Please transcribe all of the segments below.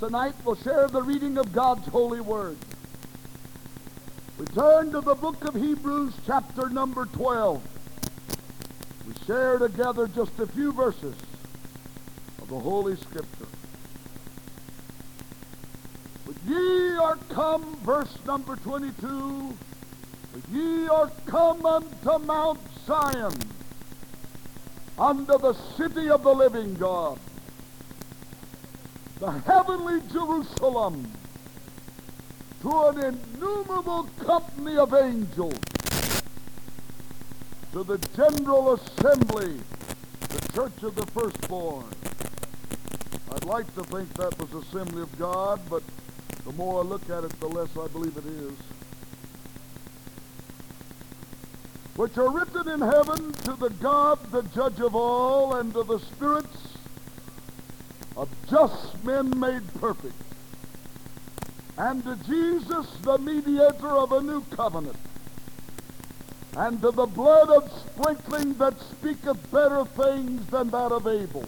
Tonight we'll share the reading of God's holy word. We turn to the book of Hebrews, chapter number 12. We share together just a few verses of the Holy Scripture. But ye are come, verse number 22, but ye are come unto Mount Zion, unto the city of the living God, the heavenly Jerusalem, to an innumerable company of angels, to the general assembly, the church of the firstborn. I'd like to think that was the assembly of God, but the more I look at it, the less I believe it is. Which are written in heaven, to the God, the judge of all, and to the spirits of just men made perfect, and to Jesus, the mediator of a new covenant, and to the blood of sprinkling that speaketh better things than that of Abel.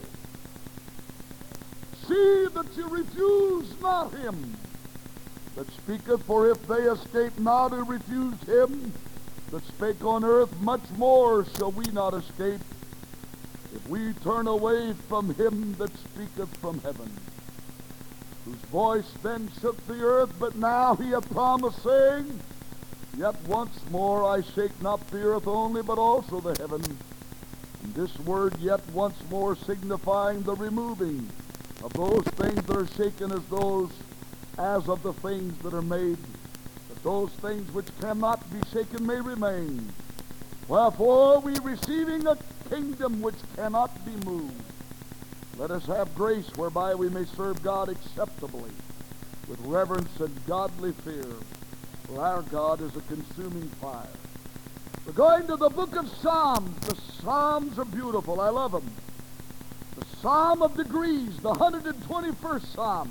See that you refuse not him that speaketh, for if they escape not who refused him that spake on earth, much more shall we not escape, if we turn away from him that speaketh from heaven, whose voice then shook the earth, but now he hath promised, saying, Yet once more I shake not the earth only, but also the heaven. And this word yet once more signifying the removing of those things that are shaken as of the things that are made, that those things which cannot be shaken may remain. Wherefore we receiving a kingdom which cannot be moved, let us have grace whereby we may serve God acceptably, with reverence and godly fear, for our God is a consuming fire. We're going to the book of Psalms. The Psalms are beautiful. I love them. The Psalm of Degrees, the 121st Psalm.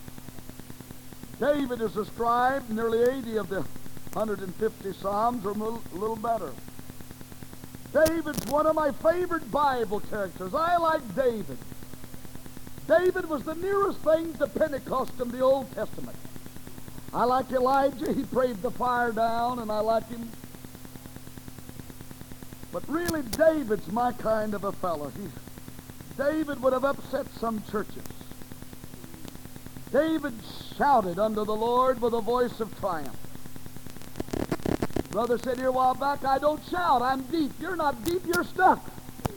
David is ascribed, nearly 80 of the 150 Psalms are a little better. David's one of my favorite Bible characters. I like David. David was the nearest thing to Pentecost in the Old Testament. I like Elijah. He prayed the fire down, and I like him. But really, David's my kind of a fellow. David would have upset some churches. David shouted unto the Lord with a voice of triumph. Brother said here a while back, I don't shout, I'm deep. You're not deep, you're stuck.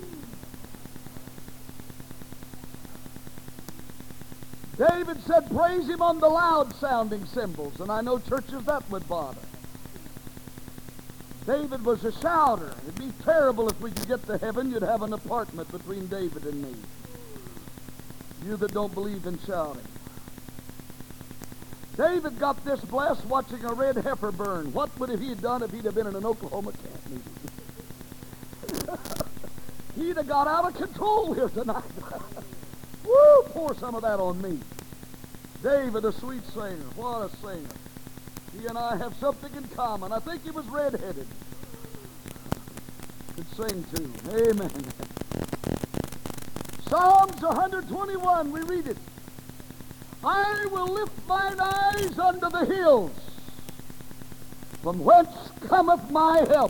David said, praise him on the loud-sounding cymbals, and I know churches that would bother. David was a shouter. It'd be terrible if we could get to heaven, you'd have an apartment between David and me. You that don't believe in shouting. David got this blessed watching a red heifer burn. What would he have done if he'd have been in an Oklahoma camp meeting? He'd have got out of control here tonight. Woo! Pour some of that on me. David, a sweet singer. What a singer. He and I have something in common. I think he was red-headed. Could sing too. Amen. Psalms 121, we read it. I will lift mine eyes unto the hills, from whence cometh my help.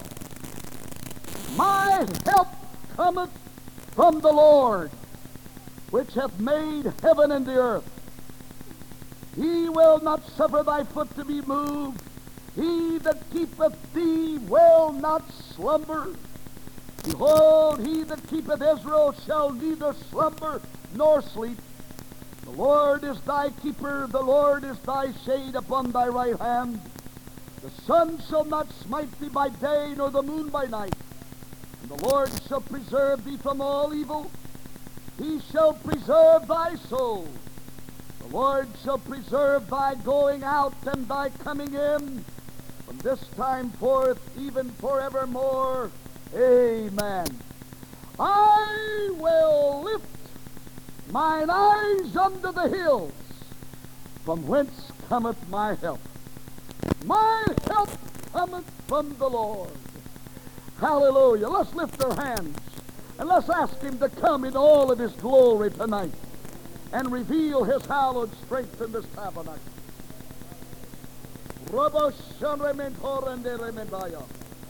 My help cometh from the Lord, which hath made heaven and the earth. He will not suffer thy foot to be moved. He that keepeth thee will not slumber. Behold, he that keepeth Israel shall neither slumber nor sleep. The Lord is thy keeper, the Lord is thy shade upon thy right hand. The sun shall not smite thee by day, nor the moon by night. And the Lord shall preserve thee from all evil. He shall preserve thy soul. The Lord shall preserve thy going out and thy coming in, from this time forth, even forevermore. Amen. I will lift mine eyes unto the hills, from whence cometh my help. My help cometh from the Lord. Hallelujah. Let's lift our hands and let's ask him to come in all of his glory tonight. and reveal His hallowed strength in this tabernacle. Robo Shanrementorende Remendaya.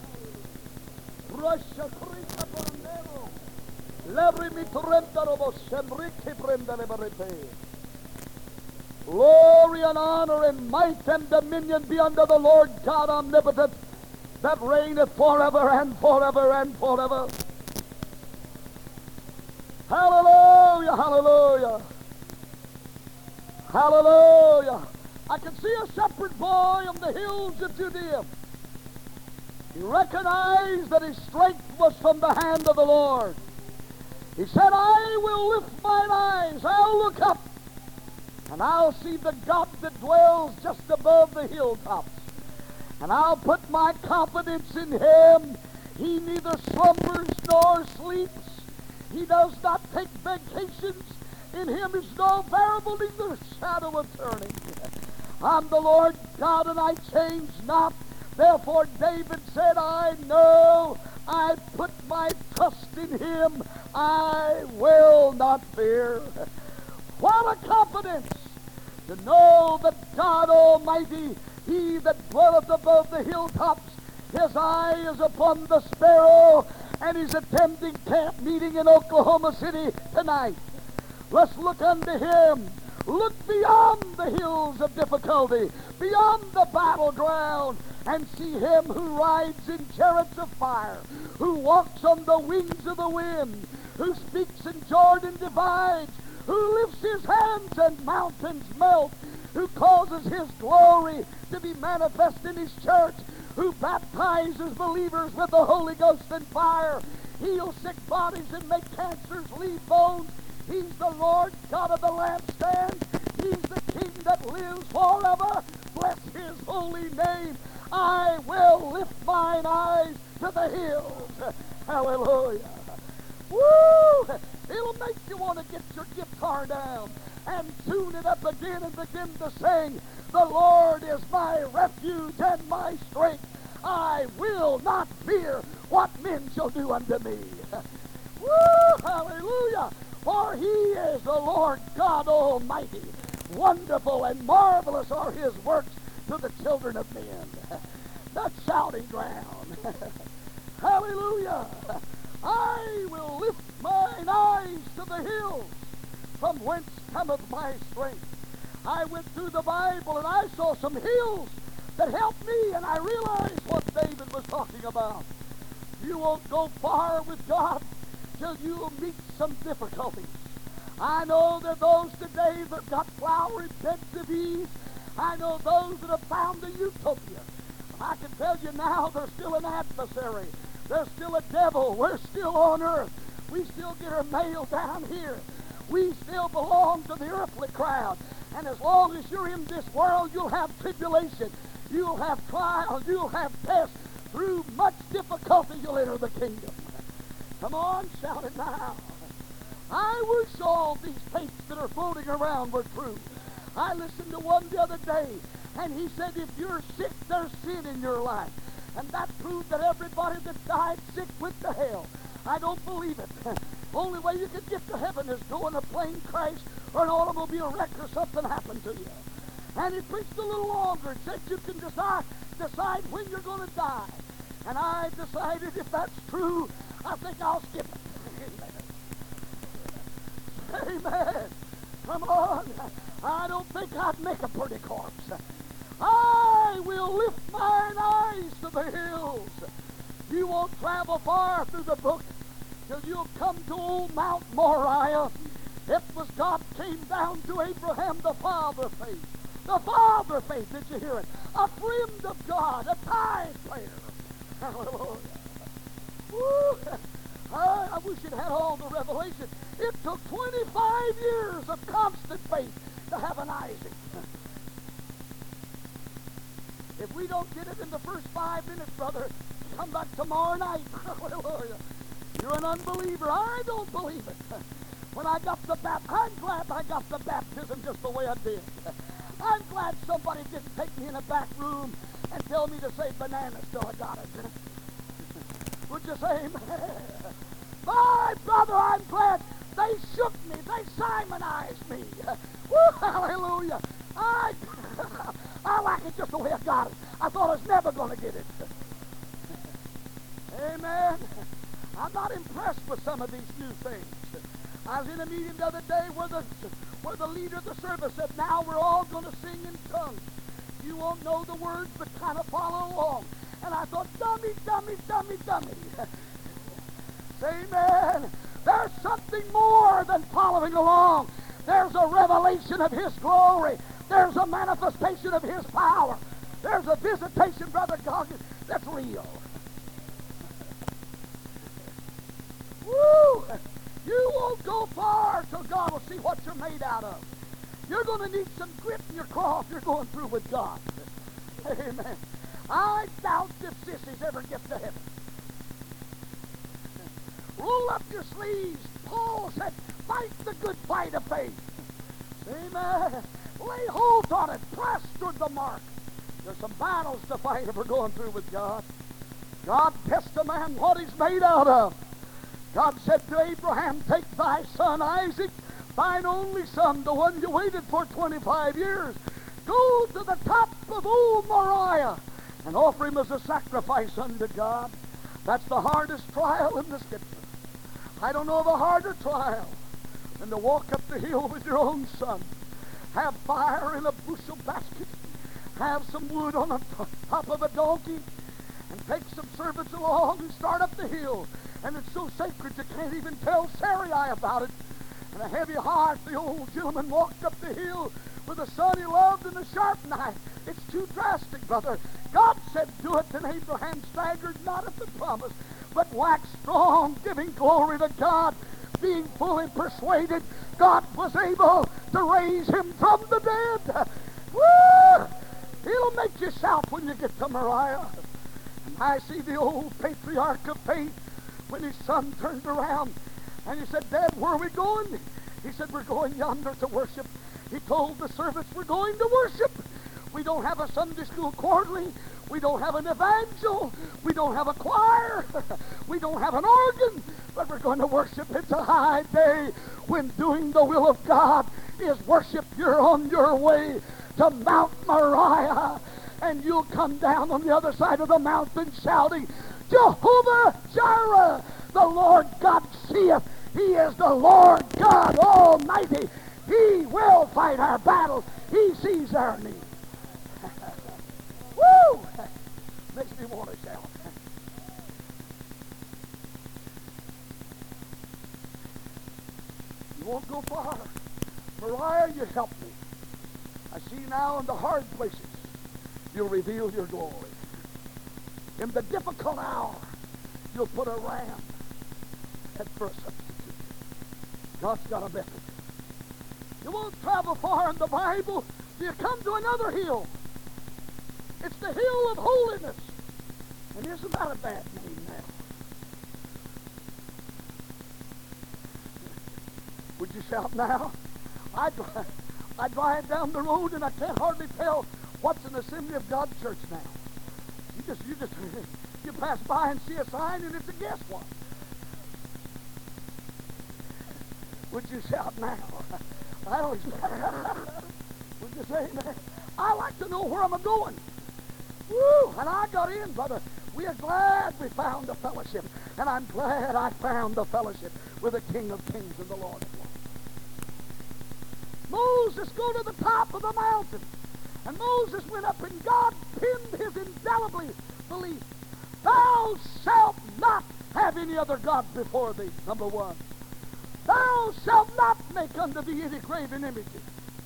Russia Krika Bandero. Lebrimitorenta Robo Shenriki Brendeleberete. Glory and honor and might and dominion be unto the Lord God omnipotent, that reigneth forever and forever and forever. Hallelujah, hallelujah, hallelujah. I can see a shepherd boy on the hills of Judea. He recognized that his strength was from the hand of the Lord. He said, I will lift mine eyes, I'll look up, and I'll see the God that dwells just above the hilltops. And I'll put my confidence in Him. He neither slumbers nor sleeps. He does not take vacations. In Him is no variable, neither shadow of turning. I'm the Lord God, and I change not. Therefore David said, I know I put my trust in Him. I will not fear. What a confidence to know that God Almighty, He that dwelleth above the hilltops, His eye is upon the sparrow, and He's attending camp meeting in Oklahoma City tonight. Let's look unto Him. Look beyond the hills of difficulty, beyond the battleground, and see Him who rides in chariots of fire, who walks on the wings of the wind, who speaks and Jordan divides, who lifts His hands and mountains melt, who causes His glory to be manifest in His church, who baptizes believers with the Holy Ghost and fire, heals sick bodies and make cancers leave bones. He's the Lord God of the lampstands. He's the King that lives forever. Bless His holy name. I will lift mine eyes to the hills. Hallelujah. Woo! It'll make you want to get your guitar down and tune it up again and begin to sing, the Lord is my refuge and my strength. I will not fear what men shall do unto me. Woo! Hallelujah! For He is the Lord God Almighty. Wonderful and marvelous are His works to the children of men. The shouting ground. Hallelujah! I will lift mine eyes to the hills, from whence cometh my strength. I went through the Bible and I saw some hills that helped me, and I realized what David was talking about. You won't go far with God till you meet some difficulties. I know there are those today that got flowery beds of ease. I know those that have found a utopia. I can tell you now, there's still an adversary. There's still a devil. We're still on earth. We still get our mail down here. We still belong to the earthly crowd. And as long as you're in this world, you'll have tribulation. You'll have trials. You'll have tests. Through much difficulty, you'll enter the kingdom. Come on, shout it now. I wish all these tapes that are floating around were true. I listened to one the other day, and he said if you're sick, there's sin in your life. And that proved that everybody that died sick went to hell. I don't believe it. Only way you can get to heaven is go in a plane crash or an automobile wreck or something happened to you. And he preached a little longer and said you can decide when you're going to die. And I decided if that's true, I think I'll skip it. Amen. Amen. Come on. I don't think I'd make a pretty corpse. I will lift mine eyes to the hills. You won't travel far through the book till you'll come to old Mount Moriah. It was God came down to Abraham, the father faith. The father faith, did you hear it? A friend of God, a tithe payer. Hallelujah. Woo. I wish it had all the revelation. It took 25 years of constant faith to have an Isaac. If we don't get it in the first 5 minutes, brother, come back tomorrow night. Hallelujah. You're an unbeliever. I don't believe it. When I got the I'm glad I got the baptism just the way I did. I'm glad somebody didn't take me in a back room and tell me to say banana till I got it. Would you say amen? My brother, I'm glad They shook me. They Simonized me. Woo, hallelujah. I like it just the way I got it. I thought I was never going to get it. Amen. I'm not impressed with some of these new things. I was in a meeting the other day where the leader of the service said, now we're all going to sing in tongues. You won't know the words, but kind of follow along. And I thought, dummy, dummy, dummy, dummy. Amen. There's something more than following along. There's a revelation of His glory. There's a manifestation of His power. There's a visitation, Brother Goggins, that's real. Woo! You won't go far till God will see what you're made out of. You're going to need some grit in your craw if you're going through with God. Amen. I doubt if sissies ever get to heaven. Roll up your sleeves. Paul said, fight the good fight of faith. Amen. Lay hold on it. Press toward the mark. There's some battles to fight if we're going through with God. God tests a man what he's made out of. God said to Abraham, take thy son Isaac, thine only son, the one you waited for 25 years. Go to the top of old Moriah and offer him as a sacrifice unto God. That's the hardest trial in the Scripture. I don't know of a harder trial than to walk up the hill with your own son, have fire in a bushel basket, have some wood on the top of a donkey, and take some servants along and start up the hill. And it's so sacred you can't even tell Sarai about it. And a heavy heart, the old gentleman walked up the hill with the son he loved and a sharp knife. It's too drastic, brother. God said do it, and Abraham staggered not at the promise, but waxed strong, giving glory to God, being fully persuaded God was able to raise him from the dead. Woo! It'll make you shout when you get to Moriah. And I see the old patriarch of faith when his son turned around and he said, Dad, where are we going? He said, we're going yonder to worship. He told the servants, we're going to worship. We don't have a Sunday school quarterly. We don't have an evangel. We don't have a choir. We don't have an organ. But we're going to worship. It's a high day when doing the will of God is worship. You're on your way to Mount Moriah, and you'll come down on the other side of the mountain shouting, Jehovah Jireh, the Lord God seeth. He is the Lord God Almighty. He will fight our battles. He sees our need. Woo! Makes me want to shout. You won't go far. Moriah, you help me. I see now in the hard places, you'll reveal your glory. In the difficult hour, you'll put a ram head for a substitute. God's got a method. You won't travel far in the Bible till you come to another hill. It's the hill of holiness. And isn't that a bad name now? Would you shout now? I drive down the road and I can't hardly tell what's an Assembly of God church now. You pass by and see a sign and it's a guess what? Would you shout now? I don't. Would you say amen? I like to know where I'm going. Woo! And I got in, brother. We are glad we found a fellowship. And I'm glad I found a fellowship with the King of Kings and the Lord of Lords. Moses go to the top of the mountain. And Moses went up and God pinned his indelibly belief. Thou shalt not have any other gods before thee, number one. Thou shalt not make unto thee any graven images.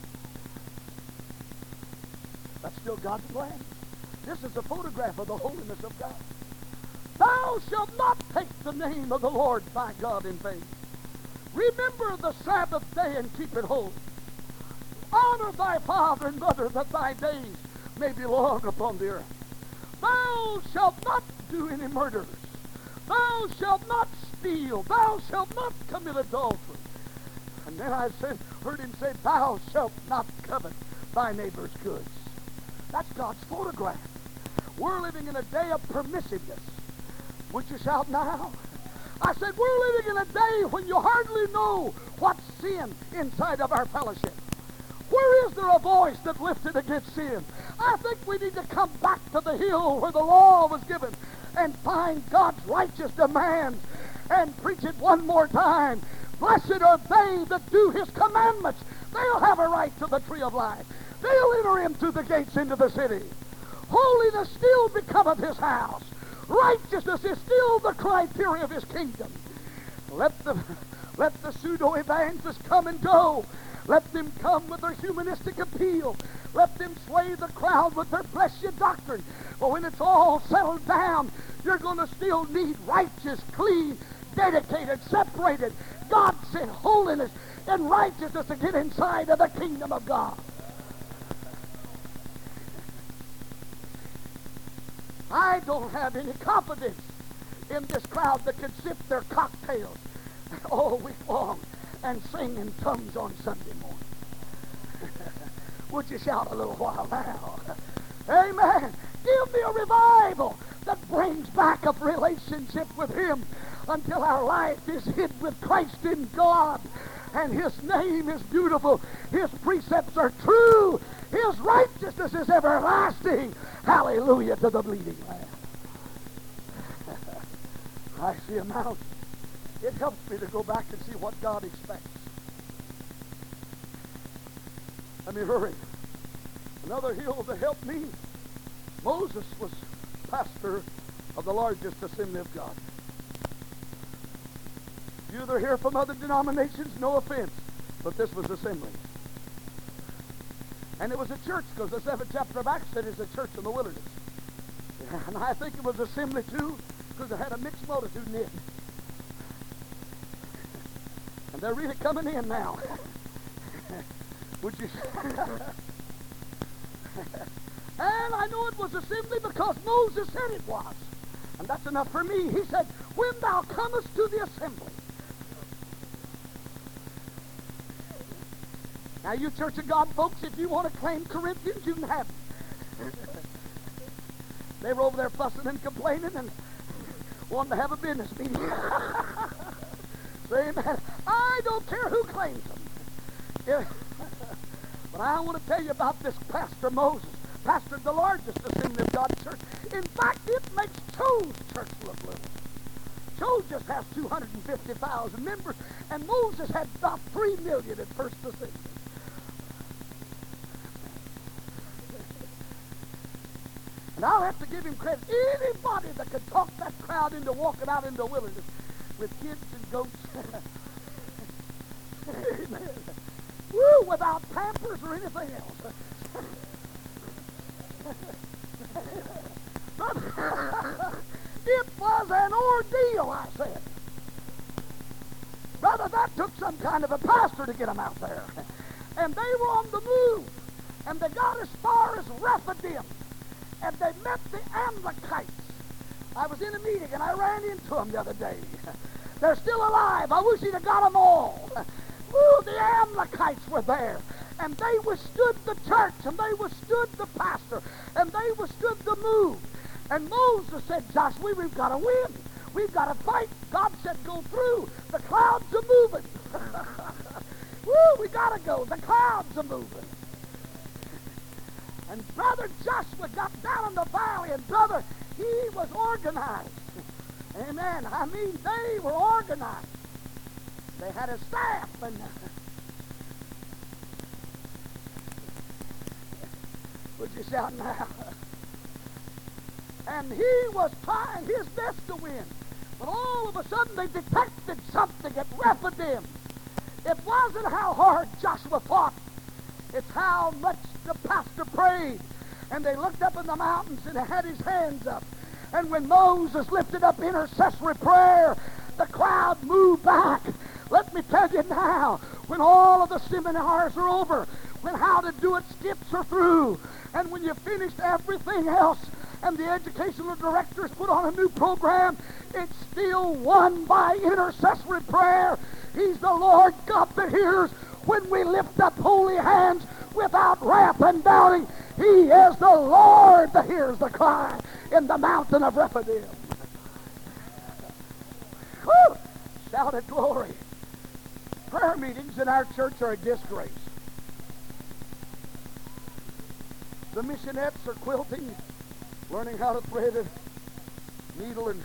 That's still God's plan. This is a photograph of the holiness of God. Thou shalt not take the name of the Lord thy God in vain. Remember the Sabbath day and keep it holy. Honor thy father and mother, that thy days may be long upon the earth. Thou shalt not do any murders. Thou shalt not steal. Thou shalt not commit adultery. And then I heard him say, thou shalt not covet thy neighbor's goods. That's God's photograph. We're living in a day of permissiveness. Would you shout now? I said, we're living in a day when you hardly know what's sin inside of our fellowship. Where is there a voice that lifted against sin? I think we need to come back to the hill where the law was given and find God's righteous demands and preach it one more time. Blessed are they that do his commandments. They'll have a right to the tree of life. They'll enter in through the gates into the city. Holiness still becometh his house. Righteousness is still the criteria of his kingdom. Let the pseudo-evangelists come and go. Let them come with their humanistic appeal. Let them sway the crowd with their bless you doctrine. But when it's all settled down, you're going to still need righteous, clean, dedicated, separated, God-sent holiness and righteousness to get inside of the kingdom of God. I don't have any confidence in this crowd that can sip their cocktails all week long and sing in tongues on Sunday morning. Would you shout a little while now? Amen. Give me a revival that brings back a relationship with him until our life is hid with Christ in God and his name is beautiful, his precepts are true, his righteousness is everlasting. Hallelujah to the bleeding Lamb. I see a mountain. It helps me to go back and see what God expects. Let me hurry. Another hill to help me. Moses was pastor of the largest assembly of God. You that are here from other denominations, no offense, but this was assembly. And it was a church, because the 7th chapter of Acts said it's a church in the wilderness. And I think it was assembly too, because it had a mixed multitude in it. And they're really coming in now. Would you? And I know it was assembly because Moses said it was. And that's enough for me. He said, when thou comest to the assembly. Now you Church of God folks, if you want to claim Corinthians, you can have them. They were over there fussing and complaining and wanting to have a business meeting. Say amen. I don't care who claims them. But I want to tell you about this Pastor Moses. Pastored the largest assembly of God's church. In fact, it makes Cho's church look little. Cho just has 250,000 members, and Moses had about 3 million at first assembly. And I'll have to give him credit. Anybody that could talk that crowd into walking out into the wilderness with kids and goats. Amen. Woo, without Pampers or anything else. It was an ordeal, I said. Brother, that took some kind of a pastor to get them out there. And they were on the move. And they got as far as Rephidim. And they met the Amalekites. I was in a meeting and I ran into them the other day. They're still alive. I wish he'd have got them all. Ooh, the Amalekites were there. And they withstood the church, and they withstood the pastor, and they withstood the move. And Moses said, Joshua, we've got to win. We've got to fight. God said, go through. The clouds are moving. Woo, we got to go. The clouds are moving. And Brother Joshua got down in the valley, and brother, he was organized. Amen. I mean, they were organized. They had a staff, and would you shout now? And he was trying his best to win. But all of a sudden they detected something at Rephidim. It wasn't how hard Joshua fought. It's how much the pastor prayed. And they looked up in the mountains and had his hands up. And when Moses lifted up intercessory prayer, the crowd moved back. Let me tell you now, when all of the seminars are over, when how to do it skips are through, and when you finished everything else, and the educational directors put on a new program, it's still won by intercessory prayer. He's the Lord God that hears when we lift up holy hands without wrath and doubting. He is the Lord that hears the cry in the mountain of Rephidim. Woo! Shouted glory. Prayer meetings in our church are a disgrace. The missionettes are quilting, learning how to thread a needle, and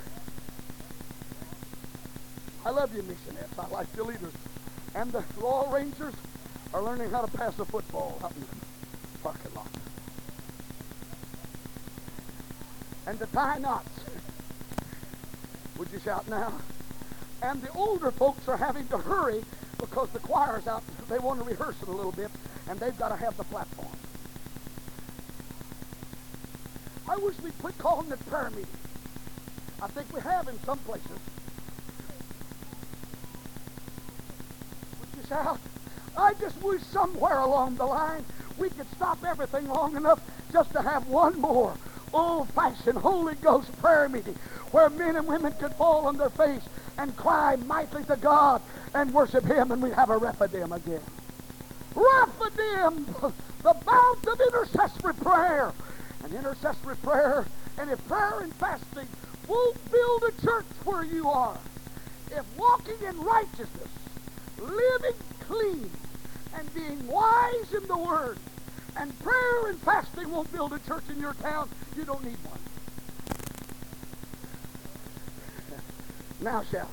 I love you missionettes. I like the leaders. And the Royal Rangers are learning how to pass a football out in the parking lot. And to tie knots. Would you shout now? And the older folks are having to hurry because the choir's out. They want to rehearse it a little bit, and they've got to have the platform. I wish we'd quit calling it prayer meeting. I think we have in some places. Would you shout? I just wish somewhere along the line we could stop everything long enough just to have one more old-fashioned Holy Ghost prayer meeting where men and women could fall on their face and cry mightily to God and worship Him, and we'd have a Rephidim again. Rephidim, the mount of intercessory prayer. And intercessory prayer, and if prayer and fasting won't build a church where you are, if walking in righteousness, living clean, and being wise in the Word, and prayer and fasting won't build a church in your town, you don't need one. Now shout.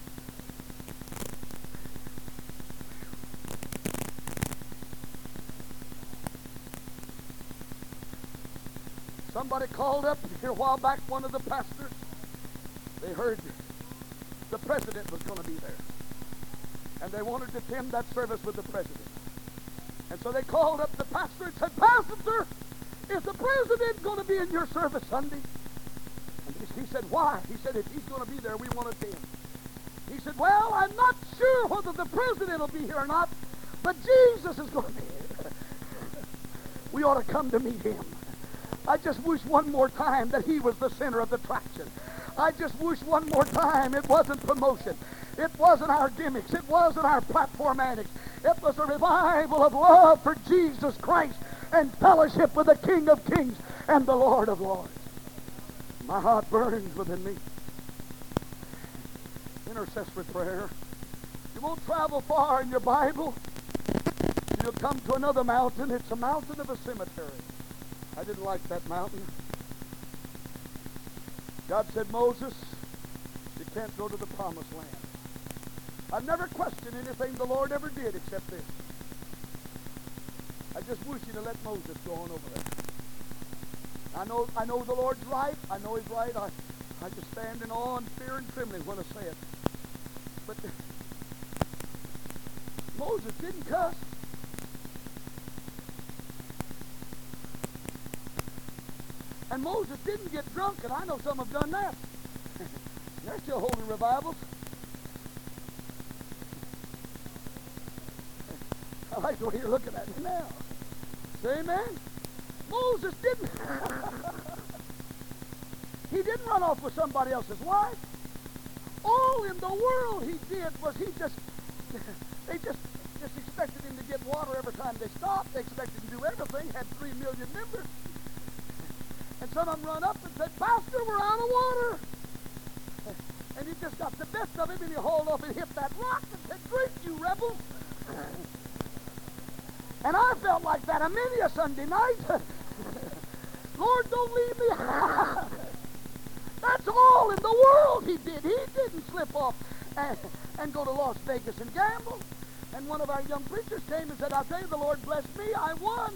Somebody called up here a while back, one of the pastors. They heard the president was going to be there. And they wanted to attend that service with the president. And so they called up the pastor and said, Pastor, is the president going to be in your service Sunday? And he said, why? He said, if he's going to be there, we want to attend. He said, well, I'm not sure whether the president will be here or not, but Jesus is going to be here. We ought to come to meet him. I just wish one more time that he was the center of the attraction. I just wish one more time it wasn't promotion. It wasn't our gimmicks. It wasn't our platform antics. It was a revival of love for Jesus Christ and fellowship with the King of Kings and the Lord of Lords. My heart burns within me. Intercessory prayer. You won't travel far in your Bible. You'll come to another mountain. It's a mountain of a cemetery. I didn't like that mountain. God said, Moses, you can't go to the promised land. I've never questioned anything the Lord ever did except this. I just wish you'd have let Moses go on over there. I know the Lord's right. I know He's right. I just stand in awe and fear and trembling when I say it. But Moses didn't cuss. And Moses didn't get drunk, and I know some have done that. They're still holding revivals. I like the way you're looking at me now. Say amen? Moses didn't. He didn't run off with somebody else's wife. All in the world he did was they just expected him to get water every time they stopped. They expected him to do everything. Had 3 million members. And some of them run up and said, Pastor, we're out of water. And he just got the best of him, and he hauled off and hit that rock and said, drink, you rebels. And I felt like that a many a Sunday night. Lord, don't leave me. That's all in the world he did. He didn't slip off and go to Las Vegas and gamble. And one of our young preachers came and said, I'll tell you, the Lord blessed me. I won.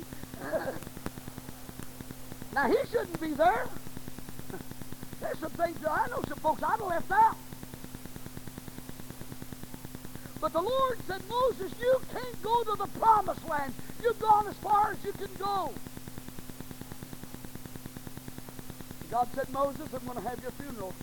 Now, he shouldn't be there. There's some things that I know some folks I'd have left out. But the Lord said, Moses, you can't go to the promised land. You've gone as far as you can go. God said, Moses, I'm going to have your funeral.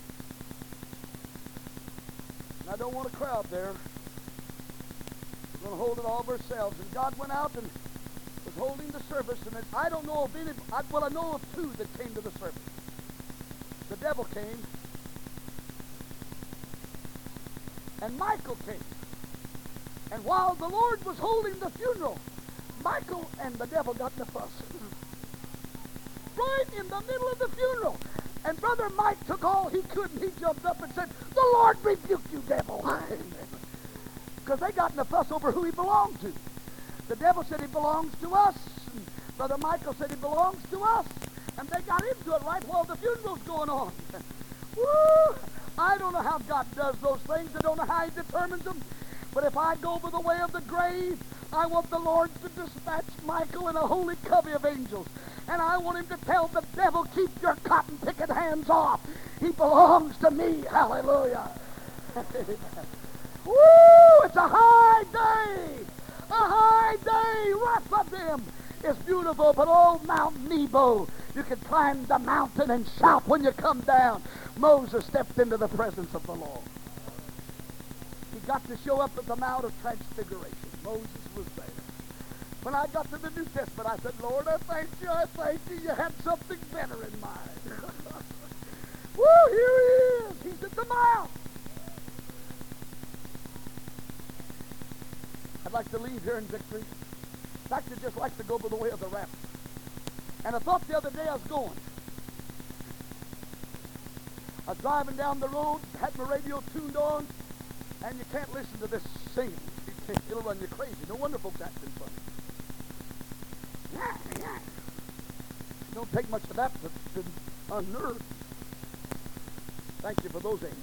And I don't want a crowd there. We're going to hold it all of ourselves. And God went out and was holding the service, and I don't know of any, I know of 2 that came to the service. The devil came, and Michael came. And while the Lord was holding the funeral, Michael and the devil got in a fuss. Right in the middle of the funeral. And Brother Mike took all he could, and he jumped up and said, "The Lord rebuke you, devil." Because they got in a fuss over who he belonged to. The devil said he belongs to us. And Brother Michael said he belongs to us. And they got into it right while the funeral's going on. Woo! I don't know how God does those things. I don't know how he determines them. But if I go by the way of the grave, I want the Lord to dispatch Michael and a holy covey of angels. And I want him to tell the devil, "Keep your cotton-picking hands off. He belongs to me." Hallelujah. Woo! It's a high day. A high day. Rephidim is beautiful, but old Mount Nebo, you can climb the mountain and shout when you come down. Moses stepped into the presence of the Lord. He got to show up at the Mount of Transfiguration. Moses was there. When I got to the New Testament, I said, "Lord, I thank you. I thank you. You had something better in mind." Woo, here he is. He's at the Mount. I'd like to leave here in victory. In fact, I'd just like to go by the way of the rapture. And I thought the other day I was going. I was driving down the road, had my radio tuned on, and you can't listen to this singing. It'll run you crazy. No wonder folks acting funny. It don't take much of that to unnerve. Thank you for those amen.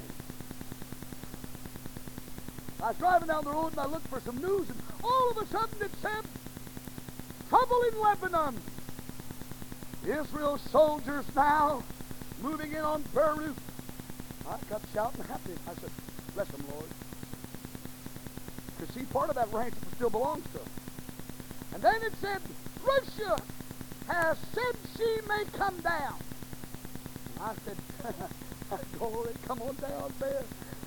I was driving down the road and I looked for some news, and all of a sudden it said, "Trouble in Lebanon. Israel's soldiers now moving in on Beirut." I got shouting happy. I said, "Bless them, Lord." Because see, part of that ranch still belongs to them. And then it said, "Russia has said she may come down." I said, "Glory, come on down there."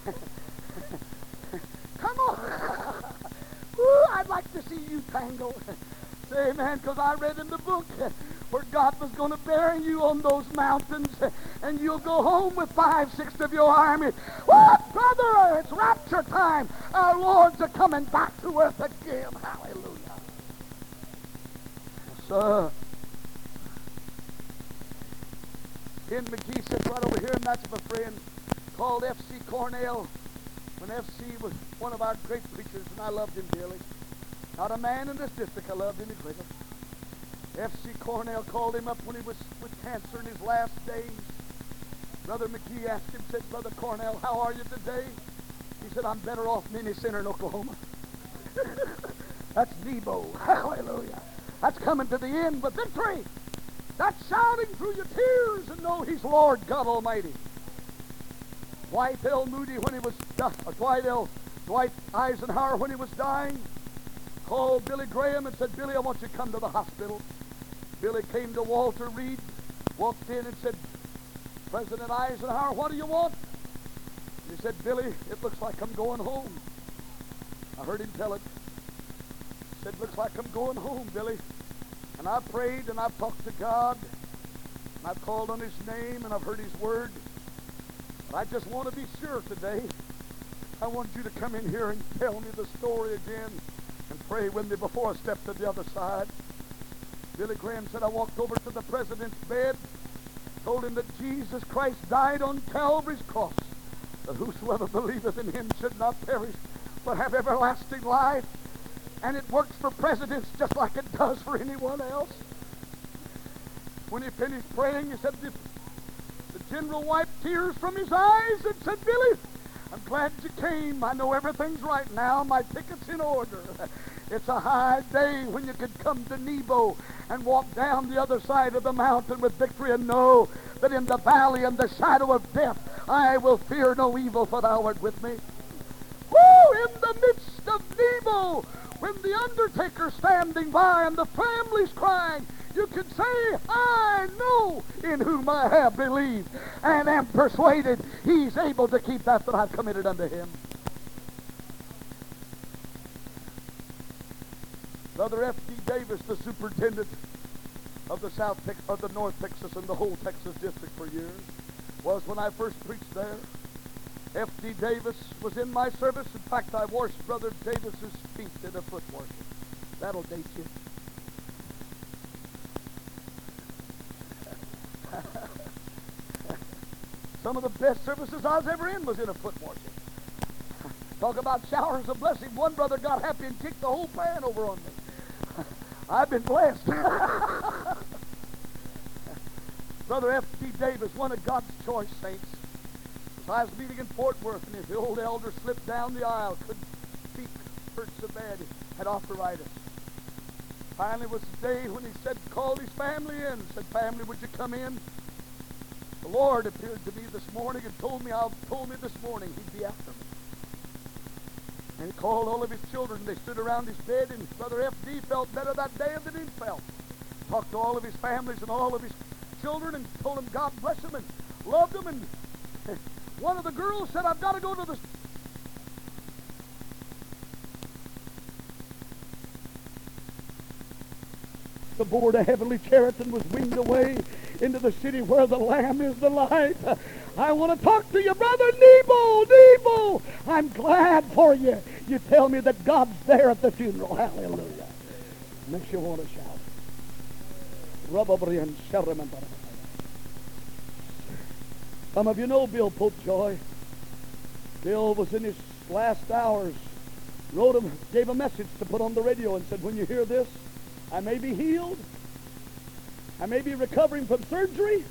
Come on. Ooh, I'd like to see you tangle. Say amen, because I read in the book where God was going to bury you on those mountains, and you'll go home with 5/6 of your army. What, brother? It's rapture time. Our Lord's a coming back to earth again. Hallelujah. Yes, sir. Ken McGee sits right over here, and that's my friend called F.C. Cornell. When F.C. was one of our great preachers, and I loved him dearly. Not a man in this district I loved any greater. F.C. Cornell called him up when he was with cancer in his last days. Brother McGee asked him, said, "Brother Cornell, how are you today?" He said, "I'm better off than any sinner in Oklahoma." That's Nebo. Hallelujah. That's coming to the end with victory. That's shouting through your tears and know he's Lord God Almighty. Dwight L. Moody, when he was Dwight Eisenhower, when he was dying, called Billy Graham and said, "Billy, I want you to come to the hospital." Billy came to Walter Reed, walked in and said, "President Eisenhower, what do you want?" He said, "Billy, it looks like I'm going home." I heard him tell it. He said, "Looks like I'm going home, Billy." And I prayed and I've talked to God, and I've called on his name and I've heard his word. But I just want to be sure today. I want you to come in here and tell me the story again and pray with me before I step to the other side. Billy Graham said, "I walked over to the president's bed, told him that Jesus Christ died on Calvary's cross, that whosoever believeth in him should not perish, but have everlasting life. And it works for presidents just like it does for anyone else." When he finished praying, he said, the general wiped tears from his eyes and said, "Billy, I'm glad you came. I know everything's right now. My ticket's in order." It's a high day when you can come to Nebo and walk down the other side of the mountain with victory and know that in the valley and the shadow of death I will fear no evil, for thou art with me. Woo! In the midst of Nebo, when the undertaker's standing by and the family's crying, you can say, "I know in whom I have believed and am persuaded he's able to keep that I've committed unto him." Brother F.D. Davis, the superintendent of the North Texas and the whole Texas district for years, was when I first preached there. F.D. Davis was in my service. In fact, I washed Brother Davis's feet in a foot washing. That'll date you. Some of the best services I was ever in was in a foot washing. Talk about showers of blessing. One brother got happy and kicked the whole pan over on me. I've been blessed. Brother F.T. Davis, one of God's choice saints. I was meeting in Fort Worth, and his old elder slipped down the aisle, couldn't speak, hurt so bad, he had arthritis. Finally was the day when he said, called his family in, said, family, would you come in? The Lord appeared to me this morning and told me this morning he'd be after me. And he called all of his children. They stood around his bed, and Brother F.D. felt better that day than he felt. Talked to all of his families and all of his children and told them God bless them and loved them. And one of the girls said, I've got to go to the... The board of heavenly Chariton was winged away into the city where the Lamb is the light. I want to talk to you, Brother Nebo. I'm glad for you. You tell me that God's there at the funeral. Hallelujah. Makes you want to shout. Some of you know Bill Popejoy. Bill was in his last hours. Gave a message to put on the radio and said, when you hear this, I may be healed. I may be recovering from surgery.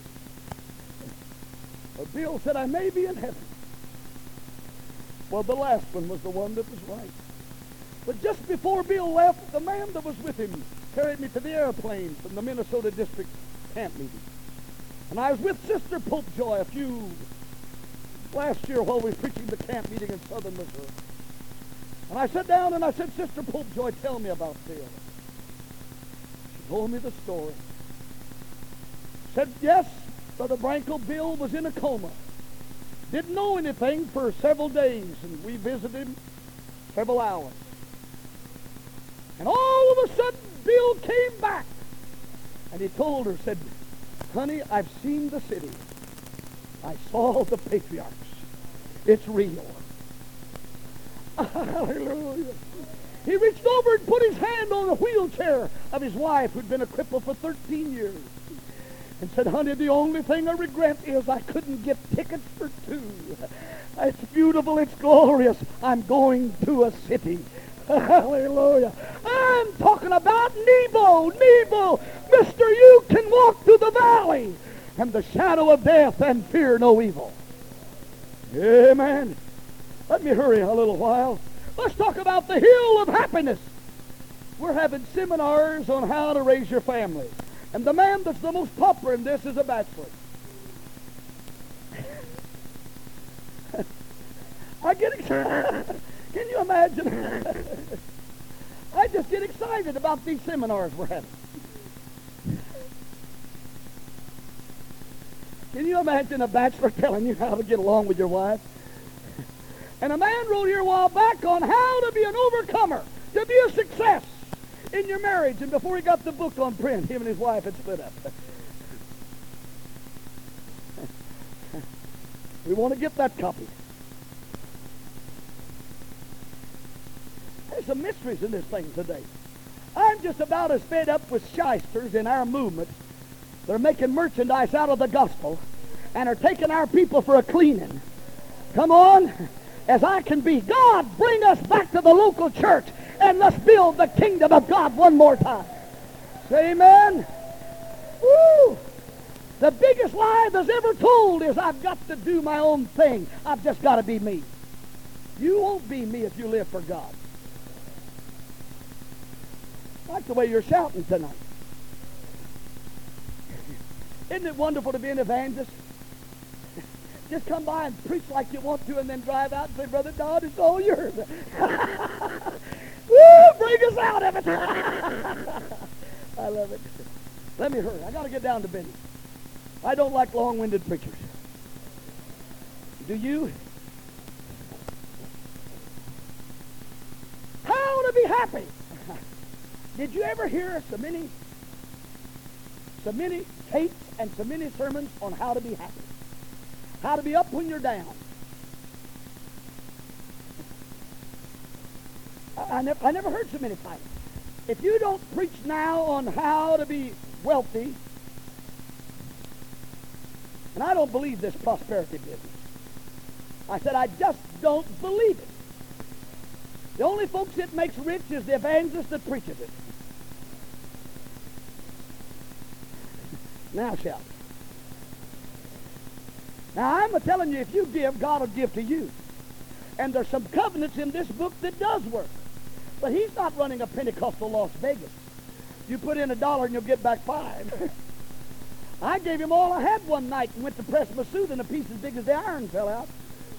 But Bill said, I may be in heaven. Well, the last one was the one that was right. But just before Bill left, the man that was with him carried me to the airplane from the Minnesota District camp meeting. And I was with Sister Popejoy last year while we were preaching the camp meeting in southern Missouri. And I sat down and I said, Sister Popejoy, tell me about Bill. She told me the story. Said, yes, Brother Branco, Bill was in a coma. Didn't know anything for several days, and we visited him several hours. And all of a sudden, Bill came back. And he told her, said, honey, I've seen the city. I saw the patriarchs. It's real. Hallelujah. He reached over and put his hand on the wheelchair of his wife, who'd been a cripple for 13 years. And said, honey, the only thing I regret is I couldn't get tickets for two. It's beautiful, it's glorious. I'm going to a city. Hallelujah. I'm talking about Nebo. Mister, you can walk through the valley and the shadow of death and fear no evil. Amen. Let me hurry a little while. Let's talk about the hill of happiness. We're having seminars on how to raise your family. And the man that's the most popular in this is a bachelor. I get excited. Can you imagine? I just get excited about these seminars we're having. Can you imagine a bachelor telling you how to get along with your wife? And a man wrote here a while back on how to be an overcomer, to be a success in your marriage. And before he got the book on print, him and his wife had split up. We want to get that copy. There's some mysteries in this thing today. I'm just about as fed up with shysters in our movement. They're making merchandise out of the gospel and are taking our people for a cleaning. Come on, as I can be. God, bring us back to the local church and let's build the kingdom of God one more time. Say amen. Woo! The biggest lie that's ever told is I've got to do my own thing. I've just got to be me. You won't be me if you live for God. I like the way you're shouting tonight. Isn't it wonderful to be an evangelist? Just come by and preach like you want to and then drive out and say, Brother Dodd, it's all yours. Woo, bring us out of it. I love it. Let me hurry. I got to get down to business. I don't like long-winded preachers. Do you? How to be happy. Did you ever hear so many tapes and so many sermons on how to be happy? How to be up when you're down. I never heard so many titles. If you don't preach now on how to be wealthy, And I don't believe this prosperity business. I said, I just don't believe it. The only folks it makes rich is the evangelist that preaches it. Now shout. Now I'm telling you, if you give, God will give to you. And there's some covenants in this book that does work. But he's not running a Pentecostal Las Vegas. You put in $1 and you'll get back 5. I gave him all I had one night and went to press my suit and a piece as big as the iron fell out.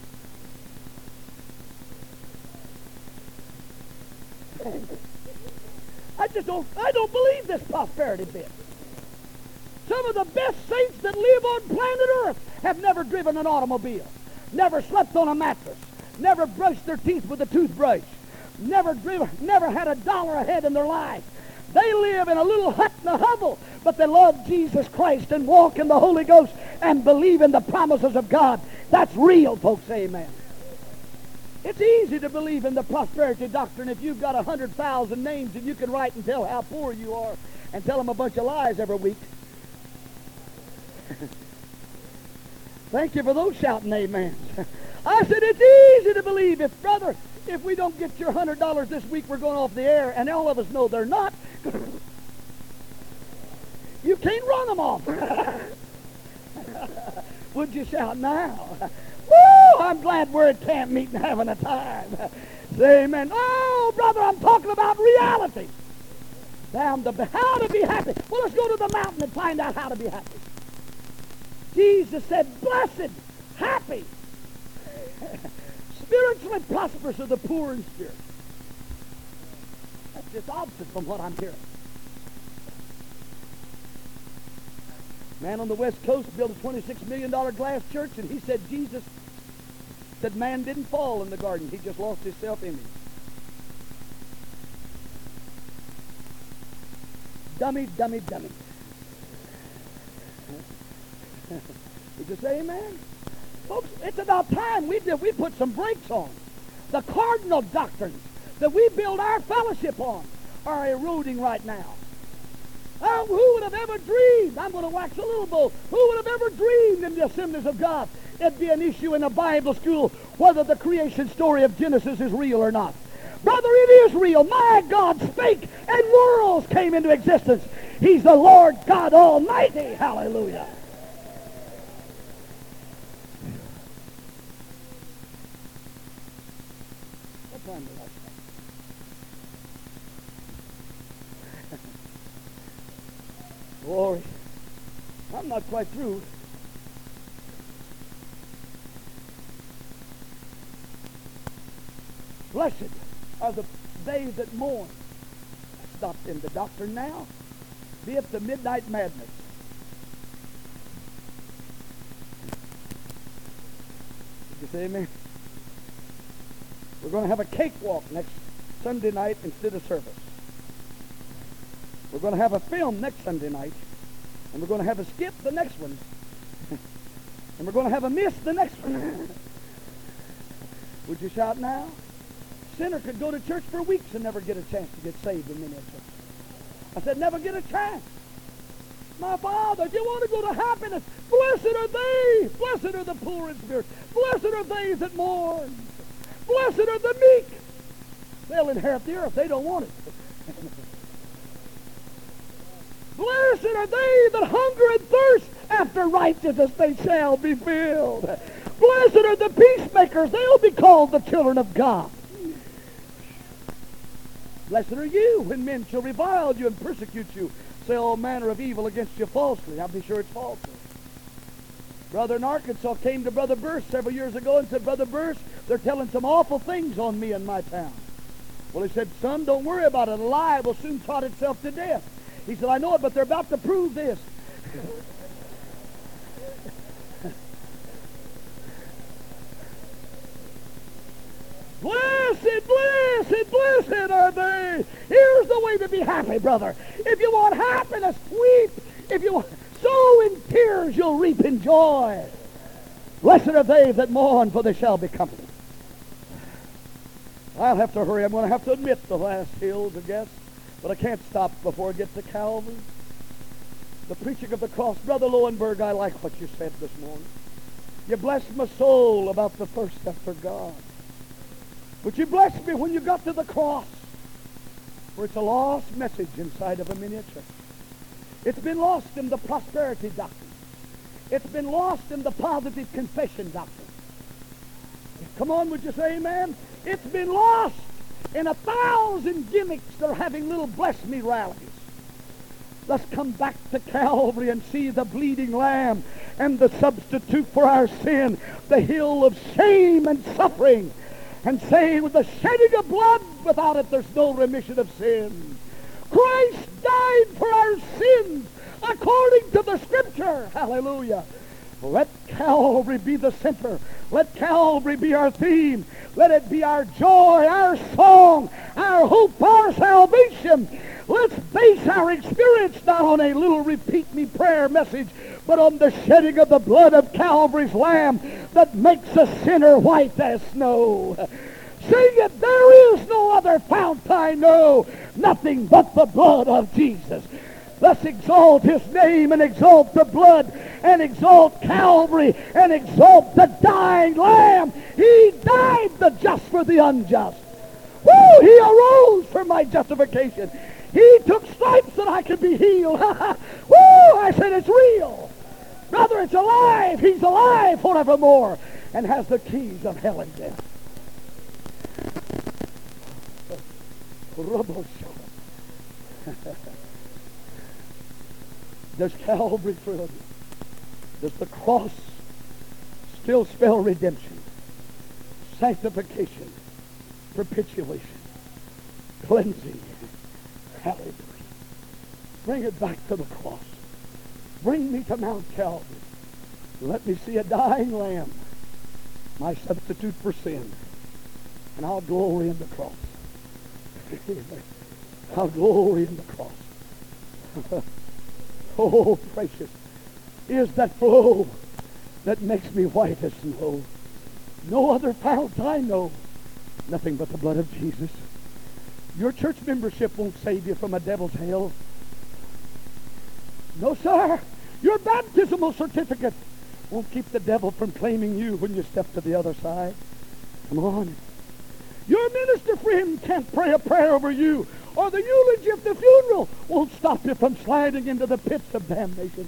I don't believe this prosperity bit. Some of the best saints that live on planet Earth have never driven an automobile, never slept on a mattress, never brushed their teeth with a toothbrush, never had $1 ahead in their life. They live in a little hut in a hovel, but they love Jesus Christ and walk in the Holy Ghost and believe in the promises of God. That's real, folks. Amen. It's easy to believe in the prosperity doctrine if you've got 100,000 names and you can write and tell how poor you are and tell them a bunch of lies every week. Thank you for those shouting amens. I said it's easy to believe if we don't get your $100 this week, we're going off the air, and all of us know they're not. You can't run them off. Would you shout now? Woo! I'm glad we're at camp meeting having a time. Say amen. Oh, brother, I'm talking about reality. How to be happy. Well, let's go to the mountain and find out how to be happy. Jesus said, blessed, happy, spiritually prosperous are the poor in spirit. That's just opposite from what I'm hearing. Man on the West Coast built a $26 million glass church, and he said Jesus said man didn't fall in the garden. He just lost his self-image. Dummy, dummy, dummy. Would you say amen? Folks, it's about time we put some brakes on. The cardinal doctrines that we build our fellowship on are eroding right now. Oh, who would have ever dreamed? I'm going to wax a little bold. Who would have ever dreamed in the assemblies of God it'd be an issue in a Bible school whether the creation story of Genesis is real or not? Brother, it is real. My God spake and worlds came into existence. He's the Lord God Almighty. Hallelujah. What time did I start? Glory. I'm not quite through. Blessed are they that mourn. That's not in the doctrine now. Be it the midnight madness. Did you say amen? We're going to have a cakewalk next Sunday night instead of service. We're going to have a film next Sunday night, and we're going to have a skip the next one, and we're going to have a miss the next one. Would you shout now? Sinner could go to church for weeks and never get a chance to get saved in many churches. I said, never get a chance. My Father, if you want to go to happiness, blessed are they. Blessed are the poor in spirit. Blessed are they that mourn. Blessed are the meek. They'll inherit the earth. They don't want it. Blessed are they that hunger and thirst after righteousness. They shall be filled. Blessed are the peacemakers. They'll be called the children of God. Blessed are you when men shall revile you and persecute you, say all manner of evil against you falsely. I'll be sure it's falsely. Brother in Arkansas came to Brother Burse several years ago and said, Brother Burse, they're telling some awful things on me in my town. Well, he said, son, don't worry about it. A lie will soon trot itself to death. He said, I know it, but they're about to prove this. Blessed, blessed, blessed are they. Here's the way to be happy, brother. If you want happiness, weep. If you sow in tears, you'll reap in joy. Blessed are they that mourn, for they shall be comforted. I'll have to hurry. I'm going to have to admit the last hills, I guess. But I can't stop before I get to Calvary. The preaching of the cross. Brother Lowenberg, I like what you said this morning. You blessed my soul about the thirst after God. But you blessed me when you got to the cross, for it's a lost message inside of a miniature. It's been lost in the prosperity doctrine. It's been lost in the positive confession doctrine. Come on, would you say amen? It's been lost in 1,000 gimmicks that are having little bless me rallies. Let's come back to Calvary and see the bleeding lamb and the substitute for our sin, the hill of shame and suffering, and say with the shedding of blood, without it there's no remission of sin. Christ died for our sins according to the Scripture. Hallelujah. Let Calvary be the center. Let Calvary be our theme. Let it be our joy, our song, our hope, our salvation. Let's base our experience not on a little repeat me prayer message, but on the shedding of the blood of Calvary's Lamb that makes a sinner white as snow. Sing it, there is no other fount I know, nothing but the blood of Jesus. Let's exalt his name and exalt the blood and exalt Calvary and exalt the dying Lamb. He died the just for the unjust. Woo! He arose for my justification. He took stripes that I could be healed. Woo! I said it's real. Brother, it's alive. He's alive forevermore and has the keys of hell and death. Does Calvary thrill you? Does the cross still spell redemption, sanctification, propitiation, cleansing? Hallelujah. Bring it back to the cross. Bring me to Mount Calvary. Let me see a dying lamb, my substitute for sin, and I'll glory in the cross. I'll glory in the cross. Oh, precious is that flow that makes me white as snow. No other fount I know, nothing but the blood of Jesus. Your church membership won't save you from a devil's hell. No, sir. Your baptismal certificate won't keep the devil from claiming you when you step to the other side. Come on. Your minister friend can't pray a prayer over you, or the eulogy at the funeral won't stop you from sliding into the pits of damnation.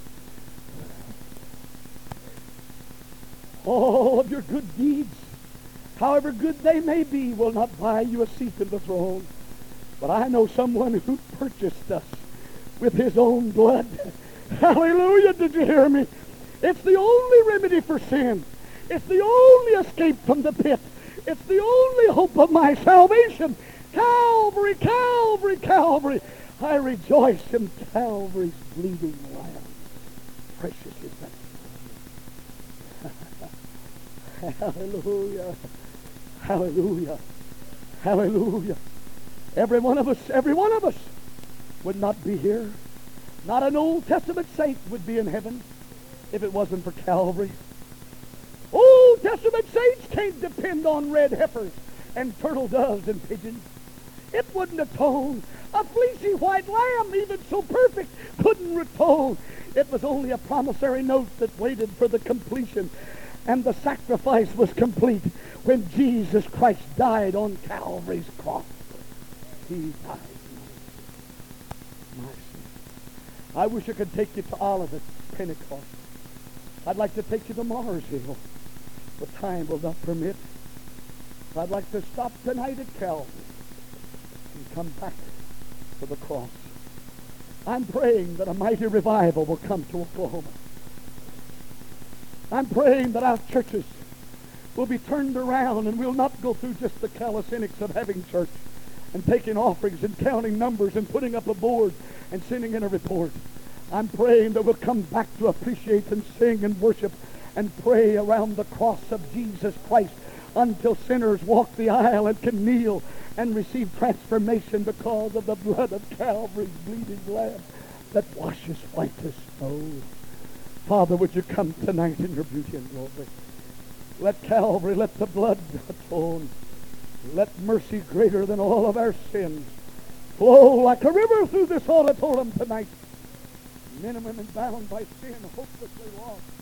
All of your good deeds, however good they may be, will not buy you a seat in the throne. But I know someone who purchased us with his own blood. Hallelujah, did you hear me? It's the only remedy for sin. It's the only escape from the pit. It's the only hope of my salvation. Calvary, Calvary, Calvary. I rejoice in Calvary's bleeding lamb. Precious is that. Hallelujah. Hallelujah. Hallelujah. Every one of us would not be here. Not an Old Testament saint would be in heaven if it wasn't for Calvary. Old Testament saints can't depend on red heifers and turtle doves and pigeons. It wouldn't atone. A fleecy white lamb, even so perfect, couldn't atone. It was only a promissory note that waited for the completion. And the sacrifice was complete when Jesus Christ died on Calvary's cross. He died. My sin. I wish I could take you to Olivet, Pentecost. I'd like to take you to Mars Hill, but time will not permit. I'd like to stop tonight at Calvary and come back to the cross. I'm praying that a mighty revival will come to Oklahoma. I'm praying that our churches will be turned around and we'll not go through just the calisthenics of having church and taking offerings and counting numbers and putting up a board and sending in a report. I'm praying that we'll come back to appreciate and sing and worship and pray around the cross of Jesus Christ until sinners walk the aisle and can kneel and receive transformation because of the blood of Calvary's bleeding lamb that washes white as snow. Father, would you come tonight in your beauty and glory? Let Calvary, let the blood atone. Let mercy greater than all of our sins flow like a river through this auditorium tonight. Men and women bound by sin, hopelessly lost.